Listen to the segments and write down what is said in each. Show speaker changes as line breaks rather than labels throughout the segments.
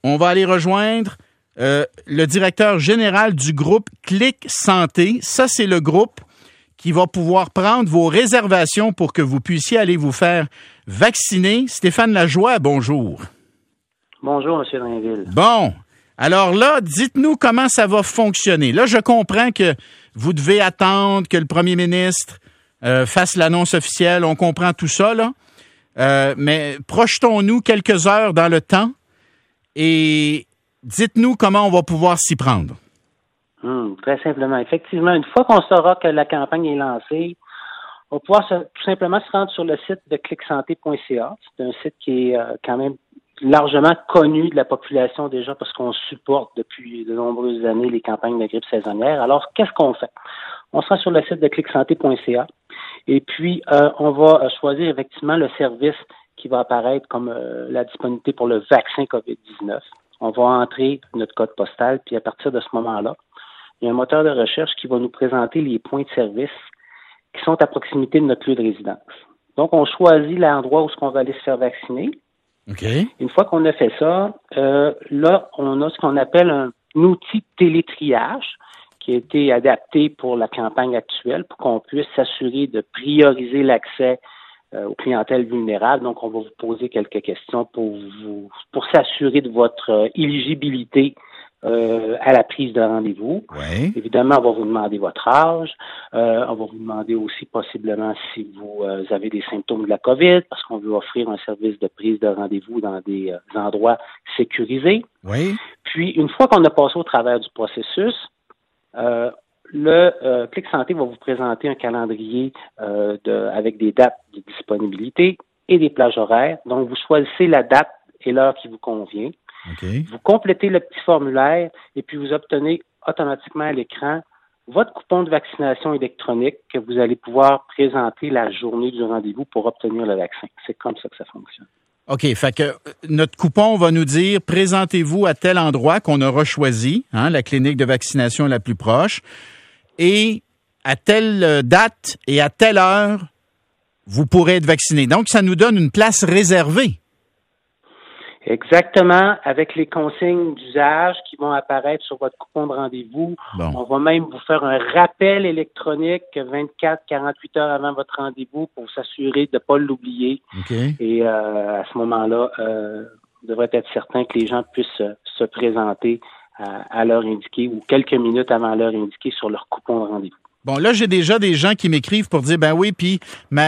on va aller rejoindre le directeur général du groupe Clic Santé. Ça, c'est le groupe qui va pouvoir prendre vos réservations pour que vous puissiez aller vous faire vacciner. Stéphane Lajoie, bonjour.
Bonjour, M. Drainville.
Bon, alors là, dites-nous comment ça va fonctionner. Là, je comprends que vous devez attendre que le premier ministre fasse l'annonce officielle. On comprend tout ça, là. Mais projetons-nous quelques heures dans le temps et dites-nous comment on va pouvoir s'y prendre.
Très simplement. Effectivement, une fois qu'on saura que la campagne est lancée, on va pouvoir tout simplement se rendre sur le site de clicsanté.ca. C'est un site qui est quand même largement connu de la population déjà parce qu'on supporte depuis de nombreuses années les campagnes de grippe saisonnière. Alors, qu'est-ce qu'on fait? On se rend sur le site de clicsanté.ca et puis on va choisir effectivement le service qui va apparaître comme la disponibilité pour le vaccin COVID-19. On va entrer notre code postal, puis à partir de ce moment-là, il y a un moteur de recherche qui va nous présenter les points de service qui sont à proximité de notre lieu de résidence. Donc, on choisit l'endroit où on va aller se faire vacciner.
Okay.
Une fois qu'on a fait ça, là, on a ce qu'on appelle un outil de télétriage qui a été adapté pour la campagne actuelle pour qu'on puisse s'assurer de prioriser l'accès aux clientèles vulnérables. Donc, on va vous poser quelques questions pour s'assurer de votre éligibilité à la prise de rendez-vous.
Ouais.
Évidemment, on va vous demander votre âge. On va vous demander aussi possiblement si vous avez des symptômes de la COVID, parce qu'on veut offrir un service de prise de rendez-vous dans des endroits sécurisés.
Oui.
Puis, une fois qu'on a passé au travers du processus, le Clic Santé va vous présenter un calendrier avec des dates de disponibilité et des plages horaires. Donc, vous choisissez la date et l'heure qui vous convient.
Okay.
Vous complétez le petit formulaire et puis vous obtenez automatiquement à l'écran votre coupon de vaccination électronique que vous allez pouvoir présenter la journée du rendez-vous pour obtenir le vaccin. C'est comme ça que ça fonctionne. OK.
Fait que notre coupon va nous dire « Présentez-vous à tel endroit qu'on aura choisi, la clinique de vaccination la plus proche, et à telle date et à telle heure, vous pourrez être vacciné. » Donc, ça nous donne une place réservée.
Exactement, avec les consignes d'usage qui vont apparaître sur votre coupon de rendez-vous. Bon. On va même vous faire un rappel électronique 24-48 heures avant votre rendez-vous pour s'assurer de ne pas l'oublier.
Okay.
Et à ce moment-là, on devrait être certain que les gens puissent se présenter à l'heure indiquée ou quelques minutes avant l'heure indiquée sur leur coupon de rendez-vous.
Bon, là, j'ai déjà des gens qui m'écrivent pour dire, ben oui, puis ma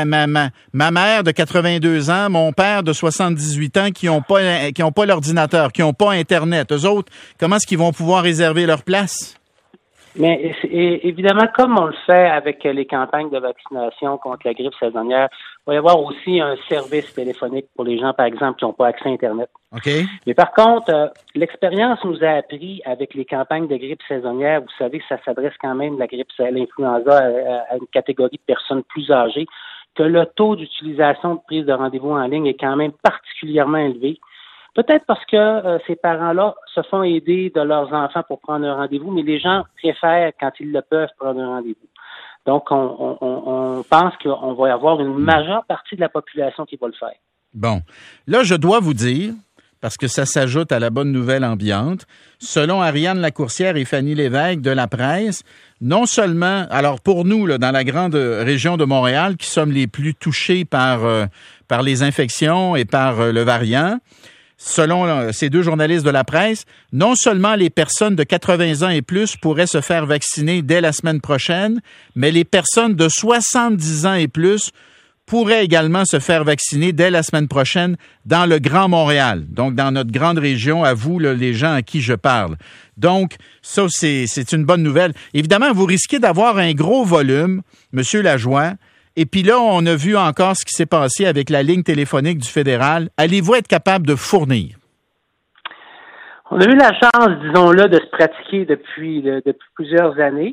mère de 82 ans, mon père de 78 ans qui ont pas l'ordinateur, qui ont pas Internet. Eux autres, comment est-ce qu'ils vont pouvoir réserver leur place?
Mais évidemment, comme on le fait avec les campagnes de vaccination contre la grippe saisonnière, il va y avoir aussi un service téléphonique pour les gens, par exemple, qui n'ont pas accès à Internet.
Okay.
Mais par contre, l'expérience nous a appris avec les campagnes de grippe saisonnière, vous savez que ça s'adresse quand même, la grippe, l'influenza, à une catégorie de personnes plus âgées, que le taux d'utilisation de prise de rendez-vous en ligne est quand même particulièrement élevé. Peut-être parce que ces parents-là se font aider de leurs enfants pour prendre un rendez-vous, mais les gens préfèrent, quand ils le peuvent, prendre un rendez-vous. Donc, on pense qu'on va y avoir une majeure partie de la population qui va le faire.
Bon. Là, je dois vous dire, parce que ça s'ajoute à la bonne nouvelle ambiante, selon Ariane Lacourcière et Fanny Lévesque de La Presse, non seulement, alors pour nous, là, dans la grande région de Montréal, qui sommes les plus touchés par les infections et par le variant, selon ces deux journalistes de La Presse, non seulement les personnes de 80 ans et plus pourraient se faire vacciner dès la semaine prochaine, mais les personnes de 70 ans et plus pourraient également se faire vacciner dès la semaine prochaine dans le Grand Montréal, donc dans notre grande région, à vous, là, les gens à qui je parle. Donc, ça, c'est une bonne nouvelle. Évidemment, vous risquez d'avoir un gros volume, M. Lajoie. Et puis là, on a vu encore ce qui s'est passé avec la ligne téléphonique du fédéral. Allez-vous être capable de fournir?
On a eu la chance, disons-le, de se pratiquer depuis plusieurs années.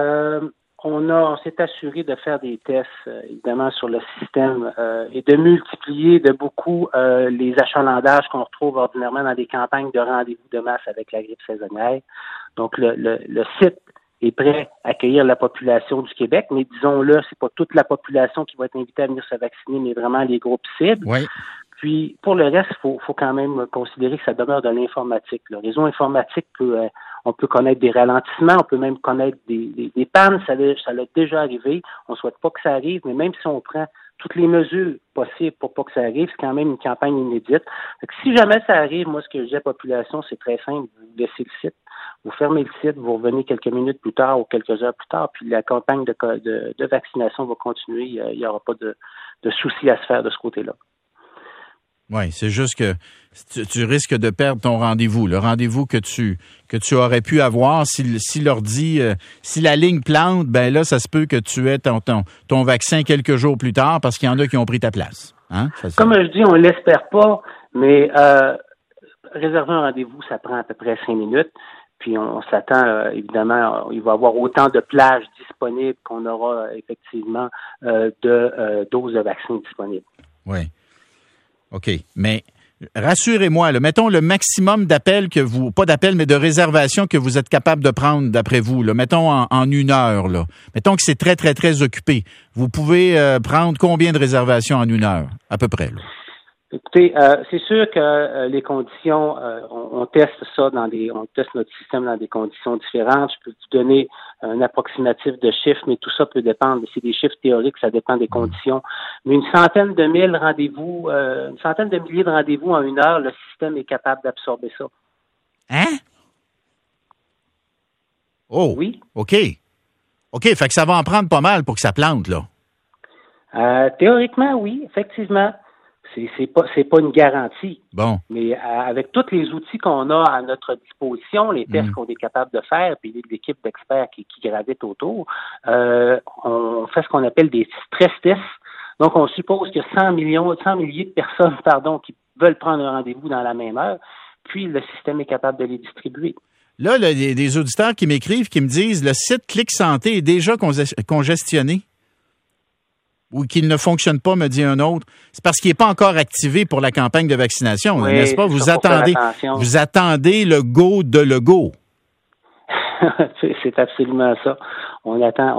On s'est assuré de faire des tests, évidemment, sur le système et de multiplier de beaucoup les achalandages qu'on retrouve ordinairement dans des campagnes de rendez-vous de masse avec la grippe saisonnière. Donc, le site est prêt à accueillir la population du Québec, mais disons-le, c'est pas toute la population qui va être invitée à venir se vacciner, mais vraiment les groupes cibles.
Oui.
Puis, pour le reste, faut quand même considérer que ça demeure de l'informatique. Le réseau informatique on peut connaître des ralentissements, on peut même connaître des pannes. Ça l'a déjà arrivé. On souhaite pas que ça arrive, mais même si on prend toutes les mesures possibles pour pas que ça arrive, c'est quand même une campagne inédite. Fait que si jamais ça arrive, moi, ce que je dis à la population, c'est très simple. Vous laissez le site, vous fermez le site, vous revenez quelques minutes plus tard ou quelques heures plus tard, puis la campagne de vaccination va continuer. Il n'y aura pas de soucis à se faire de ce côté-là.
Oui, c'est juste que tu risques de perdre ton rendez-vous, le rendez-vous que tu aurais pu avoir si la ligne plante, ben là, ça se peut que tu aies ton vaccin quelques jours plus tard parce qu'il y en a qui ont pris ta place. Hein?
Comme je dis, on l'espère pas, mais réserver un rendez-vous, ça prend à peu près 5 minutes. Puis on s'attend, évidemment, il va y avoir autant de plages disponibles qu'on aura effectivement de doses de vaccins disponibles.
Oui. OK. Mais rassurez-moi, là, mettons le maximum d'appels pas d'appels, mais de réservations que vous êtes capable de prendre d'après vous, là, mettons en 1 heure. Là. Mettons que c'est très, très, très occupé. Vous pouvez prendre combien de réservations en 1 heure, à peu près? Là?
Écoutez, c'est sûr que les conditions, on teste ça on teste notre système dans des conditions différentes. Je peux vous donner un approximatif de chiffres, mais tout ça peut dépendre. C'est des chiffres théoriques, ça dépend des conditions. Mais une centaine de milliers de rendez-vous en 1 heure, le système est capable d'absorber ça.
Hein? Oh!
Oui.
OK. OK, fait que ça va en prendre pas mal pour que ça plante, là.
Théoriquement, oui, effectivement. C'est pas une garantie.
Bon.
Mais avec tous les outils qu'on a à notre disposition, les tests qu'on est capable de faire, puis l'équipe d'experts qui gravitent autour, on fait ce qu'on appelle des stress tests. Donc, on suppose qu'il y a 100 milliers de personnes, qui veulent prendre un rendez-vous dans la même heure, puis le système est capable de les distribuer.
Là, il y a des auditeurs qui m'écrivent, qui me disent, le site Clic Santé est déjà congestionné. Ou qu'il ne fonctionne pas, me dit un autre, c'est parce qu'il n'est pas encore activé pour la campagne de vaccination,
oui,
n'est-ce pas? Vous attendez le go de le go.
C'est absolument ça. On attend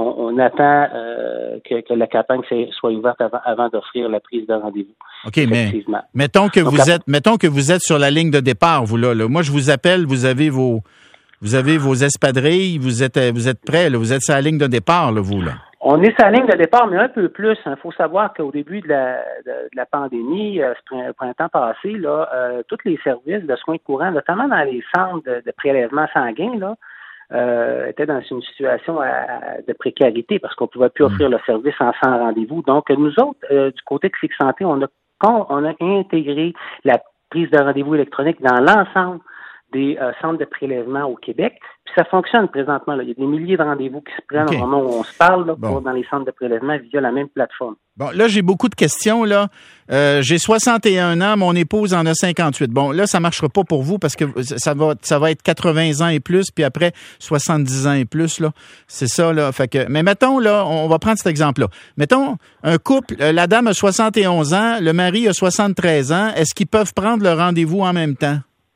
que la campagne soit ouverte avant d'offrir la prise de rendez-vous.
OK, mais mettons que vous êtes sur la ligne de départ, vous là. Moi, je vous appelle, vous avez vos espadrilles, vous êtes prêts, là, vous êtes sur la ligne de départ, là, vous, là.
On est sur la ligne de départ, mais un peu plus. Il faut savoir qu'au début de la pandémie, ce printemps passé, là, tous les services de soins courants, notamment dans les centres de prélèvement sanguin, là, étaient dans une situation de précarité parce qu'on ne pouvait plus offrir le service sans rendez-vous. Donc, nous autres, du côté de Clic Santé, on a intégré la prise de rendez-vous électronique dans l'ensemble des centres de prélèvement au Québec. Puis ça fonctionne présentement. Là. Il y a des milliers de rendez-vous qui se prennent au moment où on se parle dans les centres de prélèvement via la même plateforme. Bon,
là, j'ai beaucoup de questions. Là. J'ai 61 ans, mon épouse en a 58. Bon, là, ça ne marchera pas pour vous parce que ça va être 80 ans et plus, puis après 70 ans et plus. Là. C'est ça. Là. Fait que, mais mettons, là, on va prendre cet exemple-là. Mettons, un couple, la dame a 71 ans, le mari a 73 ans. Est-ce qu'ils peuvent prendre le rendez-vous en même temps?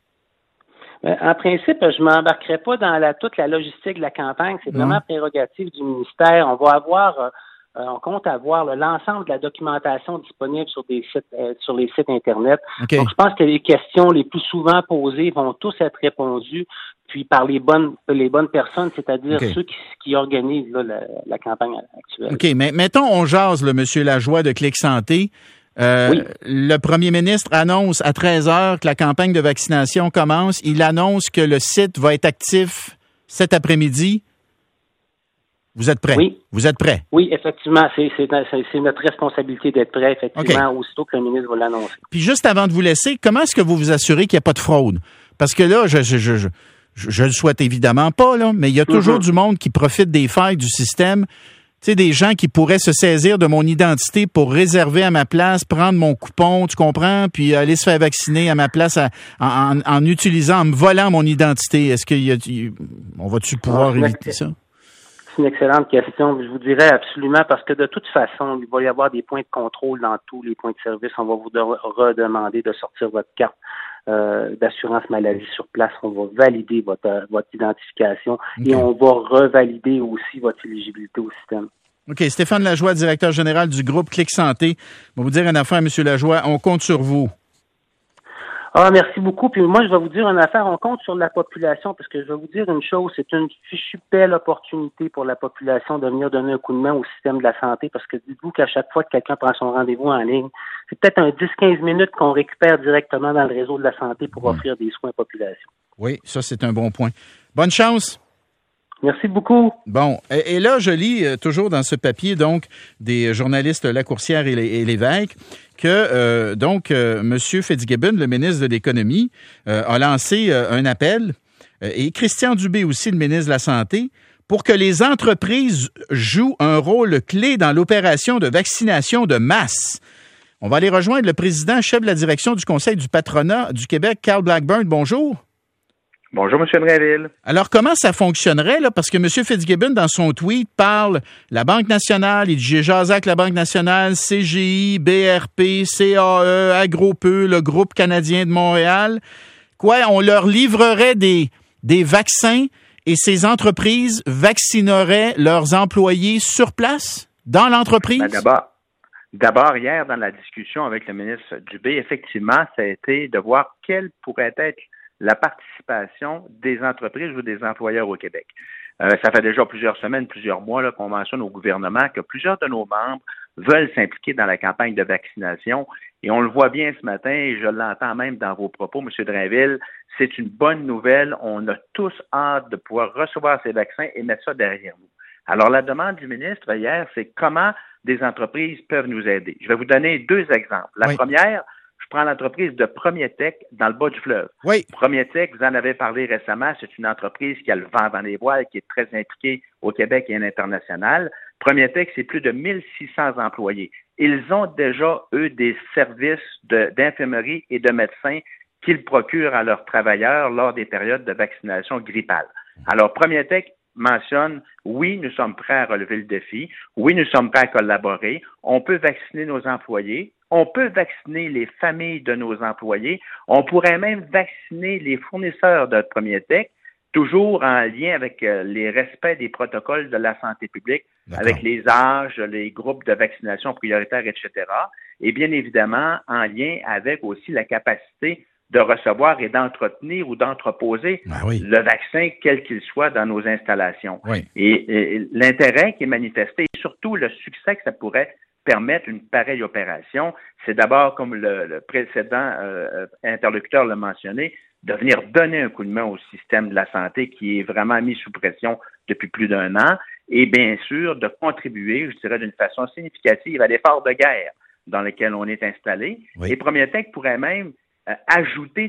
En principe, je ne m'embarquerai pas dans toute la logistique de la campagne. C'est vraiment prérogative du ministère. On compte avoir l'ensemble de la documentation disponible sur les sites Internet.
Okay.
Donc, je pense que les questions les plus souvent posées vont tous être répondues, puis par les bonnes personnes, c'est-à-dire ceux qui organisent la campagne actuelle.
OK, mais mettons, on jase, monsieur Lajoie de Clic Santé. Le premier ministre annonce à 13h que la campagne de vaccination commence. Il annonce que le site va être actif cet après-midi. Vous êtes prêts?
Oui.
Vous êtes prêts?
Oui, effectivement. C'est notre responsabilité d'être prêts, effectivement, aussitôt que le ministre va l'annoncer.
Puis juste avant de vous laisser, comment est-ce que vous vous assurez qu'il n'y a pas de fraude? Parce que là, je le souhaite évidemment pas, là, mais il y a toujours du monde qui profite des failles du système. Tu sais, des gens qui pourraient se saisir de mon identité pour réserver à ma place, prendre mon coupon, tu comprends, puis aller se faire vacciner à ma place en utilisant, en me volant mon identité. Est-ce on va-tu pouvoir éviter ça?
C'est une excellente question. Je vous dirais absolument, parce que de toute façon, il va y avoir des points de contrôle dans tous les points de service. On va vous redemander de sortir votre carte d'assurance maladie sur place. On va valider votre identification et on va revalider aussi votre éligibilité au système.
OK. Stéphane Lajoie, directeur général du groupe Clic Santé. Je vais vous dire une affaire, M. Lajoie. On compte sur vous.
Ah, merci beaucoup. Puis moi, je vais vous dire une affaire. On compte sur la population parce que je vais vous dire une chose. C'est une fichue belle opportunité pour la population de venir donner un coup de main au système de la santé parce que dites-vous qu'à chaque fois que quelqu'un prend son rendez-vous en ligne, c'est peut-être un 10-15 minutes qu'on récupère directement dans le réseau de la santé pour offrir des soins à la population.
Oui, ça, c'est un bon point. Bonne chance.
Merci beaucoup.
Bon, et là, je lis toujours dans ce papier, donc, des journalistes Lacourcière et Lévesque, que, M. Fitzgibbon, le ministre de l'Économie, a lancé un appel, et Christian Dubé aussi, le ministre de la Santé, pour que les entreprises jouent un rôle clé dans l'opération de vaccination de masse. On va aller rejoindre le président, chef de la direction du Conseil du patronat du Québec, Carl Blackburn. Bonjour.
Bonjour, M. Drainville.
Alors, comment ça fonctionnerait, là? Parce que M. Fitzgibbon, dans son tweet, parle la Banque nationale, il dit « J'ai jasé avec la Banque nationale, CGI, BRP, CAE, Agropeu, le Groupe canadien de Montréal. Quoi, on leur livrerait des vaccins et ces entreprises vaccineraient leurs employés sur place, dans l'entreprise? »
D'abord, hier, dans la discussion avec le ministre Dubé, effectivement, ça a été de voir quelle pourrait être la participation des entreprises ou des employeurs au Québec. Ça fait déjà plusieurs semaines, plusieurs mois là, qu'on mentionne au gouvernement que plusieurs de nos membres veulent s'impliquer dans la campagne de vaccination. Et on le voit bien ce matin, et je l'entends même dans vos propos, M. Drainville, c'est une bonne nouvelle. On a tous hâte de pouvoir recevoir ces vaccins et mettre ça derrière nous. Alors, la demande du ministre hier, c'est comment des entreprises peuvent nous aider. Je vais vous donner deux exemples. La première, je prends l'entreprise de Premier Tech dans le bas du fleuve.
Oui.
Premier Tech, vous en avez parlé récemment, c'est une entreprise qui a le vent dans les voiles, qui est très impliquée au Québec et à l'international. Premier Tech, c'est plus de 1600 employés. Ils ont déjà, eux, des services d'infirmerie et de médecins qu'ils procurent à leurs travailleurs lors des périodes de vaccination grippale. Alors, Premier Tech mentionne, oui, nous sommes prêts à relever le défi, oui, nous sommes prêts à collaborer, on peut vacciner nos employés, on peut vacciner les familles de nos employés, on pourrait même vacciner les fournisseurs de Premier Tech, toujours en lien avec les respects des protocoles de la santé publique, avec les âges, les groupes de vaccination prioritaires, etc. Et bien évidemment, en lien avec aussi la capacité de recevoir et d'entretenir ou d'entreposer le vaccin, quel qu'il soit, dans nos installations.
Oui.
Et l'intérêt qui est manifesté, et surtout le succès que ça pourrait permettre une pareille opération, c'est d'abord, comme le précédent interlocuteur l'a mentionné, de venir donner un coup de main au système de la santé qui est vraiment mis sous pression depuis plus d'1 an, et bien sûr de contribuer, je dirais, d'une façon significative à l'effort de guerre dans lequel on est installé. Oui. Et Premier Tech pourrait même ajouter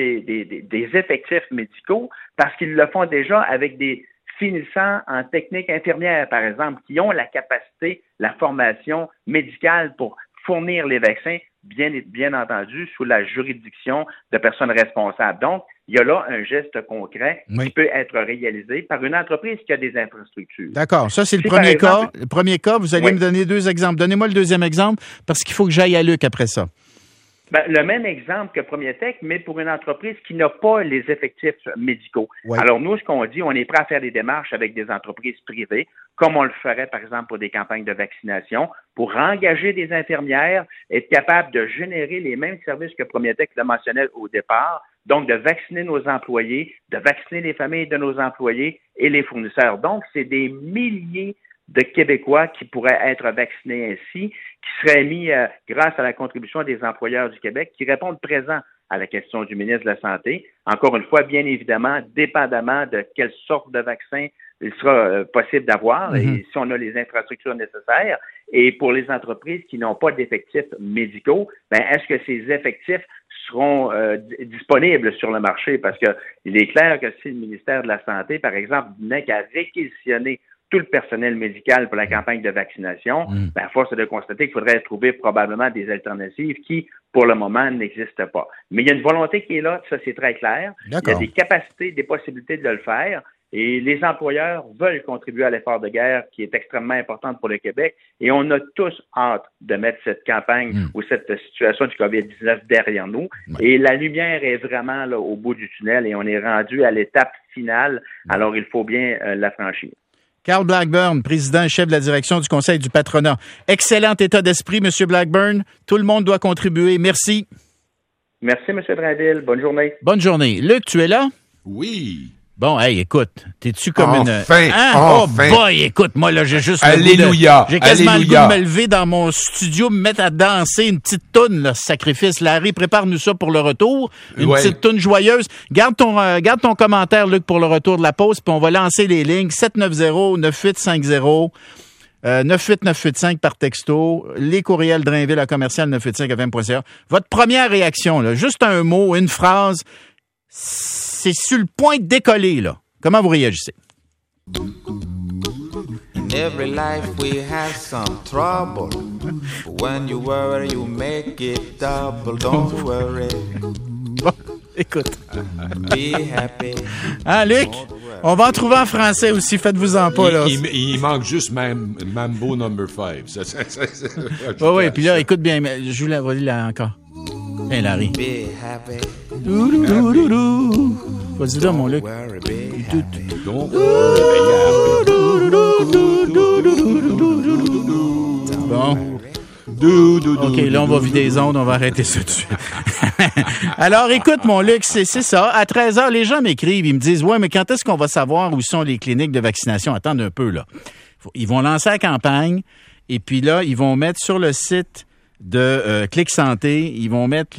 des effectifs médicaux parce qu'ils le font déjà avec des finissants en technique infirmière, par exemple, qui ont la capacité, la formation médicale pour fournir les vaccins, bien entendu, sous la juridiction de personnes responsables. Donc, il y a là un geste concret qui peut être réalisé par une entreprise qui a des infrastructures.
D'accord. Ça, c'est le premier cas. Le premier cas, vous allez me donner 2 exemples. Donnez-moi le deuxième exemple parce qu'il faut que j'aille à Luc après ça.
Ben, le même exemple que Premier Tech, mais pour une entreprise qui n'a pas les effectifs médicaux. Oui. Alors, nous, ce qu'on dit, on est prêt à faire des démarches avec des entreprises privées, comme on le ferait, par exemple, pour des campagnes de vaccination, pour engager des infirmières, être capable de générer les mêmes services que Premier Tech le mentionnait au départ, donc de vacciner nos employés, de vacciner les familles de nos employés et les fournisseurs. Donc, c'est des milliers de Québécois qui pourraient être vaccinés ainsi, qui seraient mis grâce à la contribution des employeurs du Québec, qui répondent présents à la question du ministre de la Santé. Encore une fois, bien évidemment, dépendamment de quelle sorte de vaccin il sera possible d'avoir et si on a les infrastructures nécessaires. Et pour les entreprises qui n'ont pas d'effectifs médicaux, ben est-ce que ces effectifs seront disponibles sur le marché? Parce que il est clair que si le ministère de la Santé, par exemple, n'est qu'à réquisitionner tout le personnel médical pour la campagne de vaccination, à force de constater qu'il faudrait trouver probablement des alternatives qui, pour le moment, n'existent pas. Mais il y a une volonté qui est là, ça c'est très clair.
D'accord.
Il y a des capacités, des possibilités de le faire. Et les employeurs veulent contribuer à l'effort de guerre qui est extrêmement important pour le Québec. Et on a tous hâte de mettre cette campagne ou cette situation du COVID-19 derrière nous. Et la lumière est vraiment là, au bout du tunnel et on est rendu à l'étape finale. Alors, il faut bien la franchir.
Carl Blackburn, président et chef de la direction du Conseil du patronat. Excellent état d'esprit, M. Blackburn. Tout le monde doit contribuer. Merci.
Merci, M. Drainville. Bonne journée.
Bonne journée. Luc, tu es là?
Oui.
Bon, hey, écoute, t'es-tu comme
enfin,
Oh boy, écoute, moi, là, j'ai juste
Alléluia.
J'ai quasiment le goût de me lever dans mon studio, me mettre à danser une petite toune, là, sacrifice. Larry, prépare-nous ça pour le retour. Une petite toune joyeuse. Garde ton commentaire, Luc, pour le retour de la pause, puis on va lancer les lignes 790-9850. 98985 par texto, les courriels Drainville à commercial 985fm.ca. Votre première réaction, là, juste un mot, une phrase, c'est sur le point de décoller, là. Comment vous réagissez?
In every life we have some trouble. But when you worry, you make it double. Don't worry.
Bon, écoute.
Be happy.
Hein, Luc? On va en trouver en français aussi, faites-vous-en pas, là.
Il manque juste Mambo number 5.
Oui, puis là, écoute bien, je vous la vois là encore. Hey, Larry.
Be happy.
Vas-y là, mon Luc. Bon. OK, là, on va vider les ondes, on va arrêter ça tout de suite. Alors, écoute, mon Luc, c'est ça. À 13h, les gens m'écrivent, ils me disent, ouais, mais quand est-ce qu'on va savoir où sont les cliniques de vaccination? Attends un peu, là. Ils vont lancer la campagne, et puis là, ils vont mettre sur le site de Clic Santé, ils vont mettre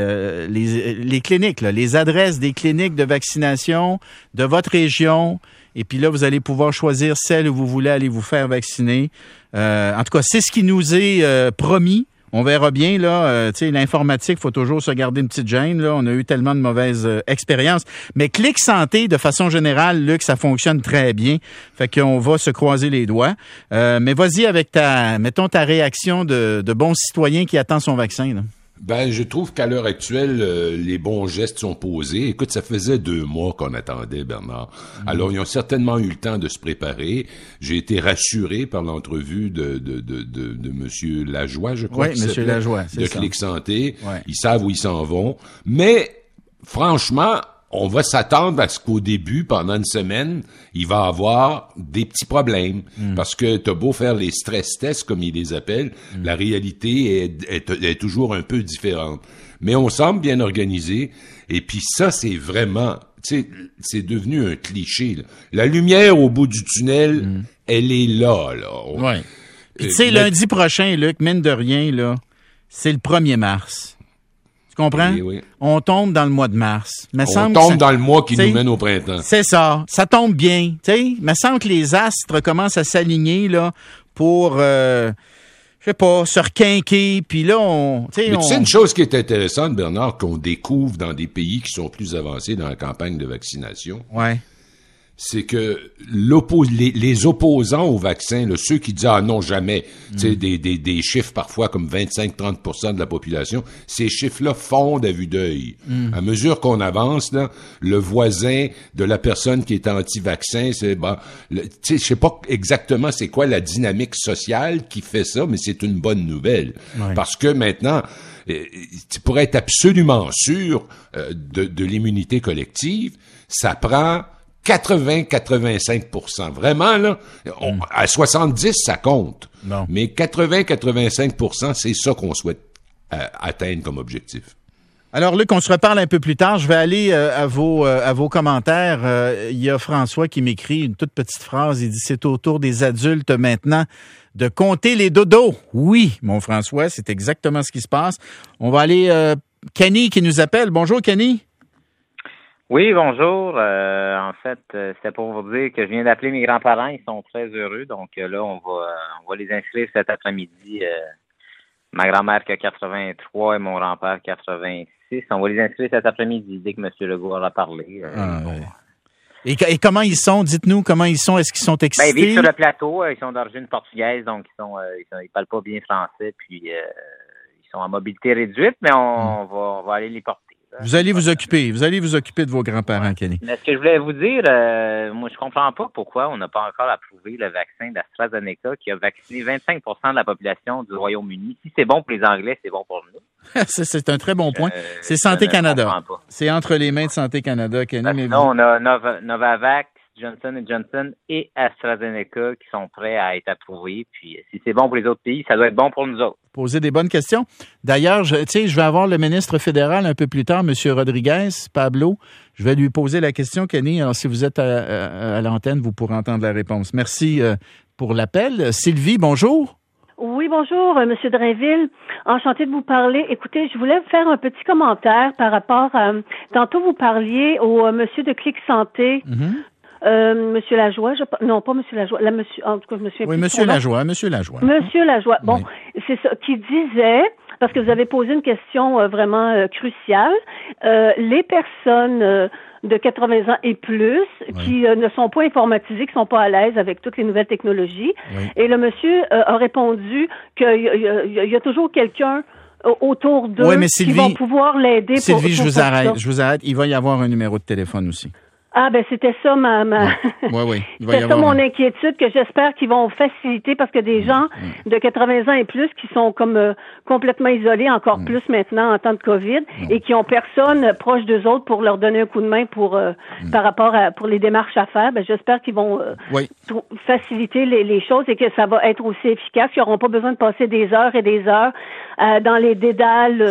les cliniques, là, les adresses des cliniques de vaccination de votre région. Et puis là, vous allez pouvoir choisir celle où vous voulez aller vous faire vacciner. En tout cas, c'est ce qui nous est promis. On verra bien, là, tu sais, l'informatique, faut toujours se garder une petite gêne, là. On a eu tellement de mauvaises expériences. Mais Clic Santé, de façon générale, Luc, ça fonctionne très bien. Fait qu'on va se croiser les doigts. Mais vas-y avec ta réaction de bon citoyen qui attend son vaccin, là.
Ben, je trouve qu'à l'heure actuelle, les bons gestes sont posés. Écoute, ça faisait 2 mois qu'on attendait, Bernard. Alors, ils ont certainement eu le temps de se préparer. J'ai été rassuré par l'entrevue de Monsieur Lajoie, je crois.
Oui, Monsieur Lajoie, c'est ça.
De Clic Santé.
Ouais.
Ils savent où ils s'en vont. Mais, franchement, on va s'attendre à ce qu'au début, pendant une semaine, il va avoir des petits problèmes. Parce que t'as beau faire les stress tests, comme ils les appellent, la réalité est toujours un peu différente. Mais on semble bien organisé. Et puis ça, c'est vraiment, tu sais, c'est devenu un cliché, là. La lumière au bout du tunnel, elle est là.
Oui. Puis tu sais, lundi prochain, Luc, mine de rien, là, c'est le 1er mars. Tu comprends?
Oui.
On tombe dans le mois de mars.
On tombe dans le mois qui nous mène au printemps.
C'est ça. Ça tombe bien. Tu sais, il me semble que les astres commencent à s'aligner là pour, je sais pas, se requinquer. Puis là,
tu sais, une chose qui est intéressante, Bernard, qu'on découvre dans des pays qui sont plus avancés dans la campagne de vaccination.
Ouais.
C'est que les opposants au vaccin, là, ceux qui disent « Ah non, jamais », tu sais, des chiffres parfois comme 25-30% de la population, ces chiffres-là fondent à vue d'œil. À mesure qu'on avance, là, le voisin de la personne qui est anti-vaccin, c'est tu sais, je sais pas exactement c'est quoi la dynamique sociale qui fait ça, mais c'est une bonne nouvelle. Ouais. Parce que maintenant, pour être absolument sûr de l'immunité collective, ça prend 80-85%. Vraiment, là, à 70, ça compte. Non. Mais 80-85%, c'est ça qu'on souhaite atteindre comme objectif.
Alors, Luc, on se reparle un peu plus tard. Je vais aller à vos commentaires. Il y a François qui m'écrit une toute petite phrase. Il dit « C'est au tour des adultes maintenant de compter les dodos. » Oui, mon François, c'est exactement ce qui se passe. On va aller... Kenny qui nous appelle. Bonjour, Kenny.
Oui, bonjour. En fait, c'était pour vous dire que je viens d'appeler mes grands-parents. Ils sont très heureux. Donc là, on va les inscrire cet après-midi. Ma grand-mère qui a 83 et mon grand-père 86. On va les inscrire cet après-midi dès que M. Legault aura parlé.
Et comment ils sont? Dites-nous comment ils sont. Est-ce qu'ils sont excités?
Ils vivent sur le plateau. Ils sont d'origine portugaise, donc ils parlent pas bien français. Puis ils sont en mobilité réduite, mais on va aller les porter.
Vous allez vous occuper de vos grands-parents, Kenny.
Mais ce que je voulais vous dire, moi, je comprends pas pourquoi on n'a pas encore approuvé le vaccin d'AstraZeneca qui a vacciné 25% de la population du Royaume-Uni. Si c'est bon pour les Anglais, c'est bon pour nous.
C'est un très bon point. C'est Santé Canada. C'est entre les mains de Santé Canada, Kenny.
Non, on a Novavax, Johnson & Johnson et AstraZeneca qui sont prêts à être approuvés. Puis si c'est bon pour les autres pays, ça doit être bon pour nous autres.
Poser des bonnes questions. D'ailleurs, je vais avoir le ministre fédéral un peu plus tard, M. Rodriguez, Pablo. Je vais lui poser la question, Kenny. Alors, si vous êtes à l'antenne, vous pourrez entendre la réponse. Merci pour l'appel. Sylvie, bonjour.
Oui, bonjour, M. Drainville. Enchanté de vous parler. Écoutez, je voulais faire un petit commentaire par rapport à... Tantôt, vous parliez au monsieur de Clic Santé. Monsieur Lajoie, non, pas Monsieur Lajoie, en tout cas, je me souviens plus.
Oui, Monsieur Lajoie.
Monsieur Lajoie. Bon, oui. C'est ça, qui disait, parce que vous avez posé une question vraiment cruciale, les personnes de 80 ans et plus qui ne sont pas informatisées, qui sont pas à l'aise avec toutes les nouvelles technologies. Oui. Et le monsieur a répondu qu'il y a toujours quelqu'un autour d'eux qui va pouvoir l'aider.
Sylvie, je vous arrête. Il va y avoir un numéro de téléphone aussi.
Ah, ben, c'était ça
Oui.
C'était ça mon inquiétude, que j'espère qu'ils vont faciliter, parce que des gens de 80 ans et plus qui sont comme complètement isolés, encore plus maintenant en temps de COVID, et qui ont personne proche d'eux autres pour leur donner un coup de main pour par rapport pour les démarches à faire. Ben, j'espère qu'ils vont faciliter les choses et que ça va être aussi efficace. Ils n'auront pas besoin de passer des heures et des heures dans les dédales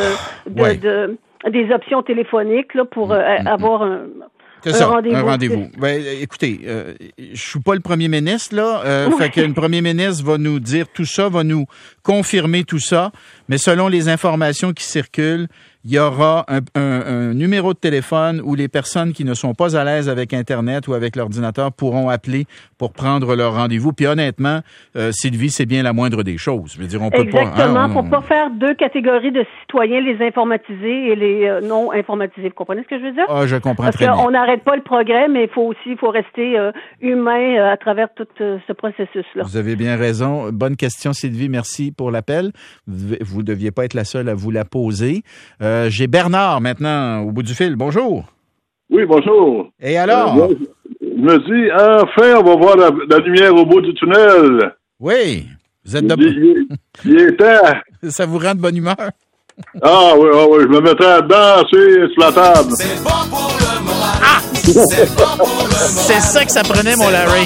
des options téléphoniques là, pour avoir un
rendez-vous. Ben, écoutez, je suis pas le premier ministre, là. Fait qu'un premier ministre va nous dire tout ça, va nous confirmer tout ça. Mais selon les informations qui circulent, il y aura un numéro de téléphone où les personnes qui ne sont pas à l'aise avec Internet ou avec l'ordinateur pourront appeler pour prendre leur rendez-vous. Puis honnêtement, Sylvie, c'est bien la moindre des choses. Je veux dire, on peut pas...
Exactement, pour pas faire deux catégories de citoyens, les informatisés et les non informatisés. Vous comprenez ce que je veux dire?
Ah, je comprends très bien.
Parce qu'on n'arrête pas le progrès, mais il faut rester humain à travers tout ce processus-là.
Vous avez bien raison. Bonne question, Sylvie. Merci pour l'appel. Vous ne deviez pas être la seule à vous la poser. J'ai Bernard maintenant au bout du fil. Bonjour.
Oui, bonjour.
Et alors?
Je me dis, enfin, on va voir la lumière au bout du tunnel.
Oui. Vous êtes de...
Il est temps.
Ça vous rend de bonne humeur?
Ah oui, je me mettais à danser sur la table.
C'est bon pour le moral.
Ah!
C'est bon pour le moral.
C'est ça que ça prenait, mon Larry.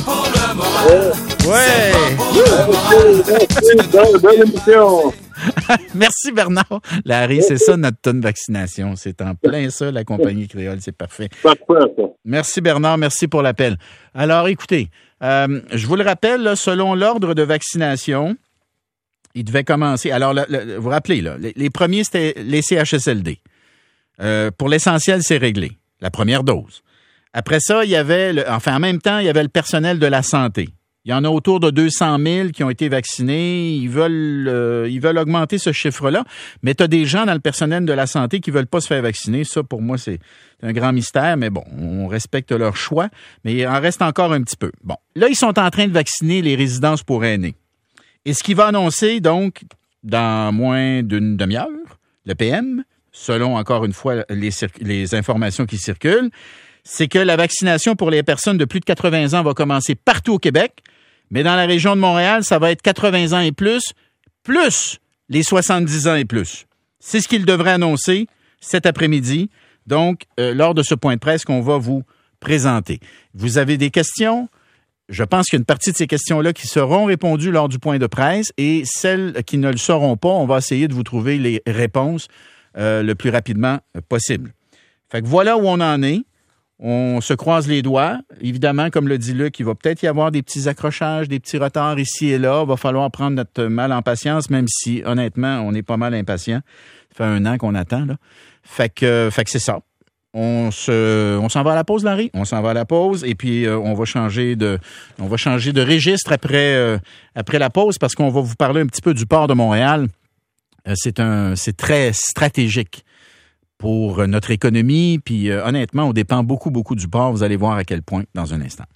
Bonne émission.
Merci, Bernard. Larry, c'est ça notre tonne vaccination. C'est en plein ça, la compagnie créole. C'est parfait.
Parfait, ça.
Merci, Bernard. Merci pour l'appel. Alors, écoutez, je vous le rappelle, là, selon l'ordre de vaccination, il devait commencer. Alors, vous vous rappelez, là, les premiers, c'était les CHSLD. Pour l'essentiel, c'est réglé. La première dose. Après ça, il y avait, en même temps, il y avait le personnel de la santé. Il y en a autour de 200 000 qui ont été vaccinés. Ils veulent augmenter ce chiffre-là. Mais tu as des gens dans le personnel de la santé qui veulent pas se faire vacciner. Ça, pour moi, c'est un grand mystère. Mais bon, on respecte leur choix. Mais il en reste encore un petit peu. Bon, là, ils sont en train de vacciner les résidences pour aînés. Et ce qu'il va annoncer, donc, dans moins d'une demi-heure, le PM, selon, encore une fois, les informations qui circulent, c'est que la vaccination pour les personnes de plus de 80 ans va commencer partout au Québec. Mais dans la région de Montréal, ça va être 80 ans et plus les 70 ans et plus. C'est ce qu'il devrait annoncer cet après-midi, donc lors de ce point de presse qu'on va vous présenter. Vous avez des questions? Je pense qu'il y a une partie de ces questions-là qui seront répondues lors du point de presse et celles qui ne le seront pas, on va essayer de vous trouver les réponses le plus rapidement possible. Fait que voilà où on en est. On se croise les doigts. Évidemment, comme le dit Luc, il va peut-être y avoir des petits accrochages, des petits retards ici et là. Il va falloir prendre notre mal en patience, même si, honnêtement, on est pas mal impatient. Ça fait 1 an qu'on attend, là. Fait que c'est ça. On s'en va à la pause, Larry. On s'en va à la pause et puis on va changer de registre après la pause parce qu'on va vous parler un petit peu du port de Montréal. C'est très stratégique pour notre économie. Puis honnêtement, on dépend beaucoup du port. Vous allez voir à quel point dans un instant.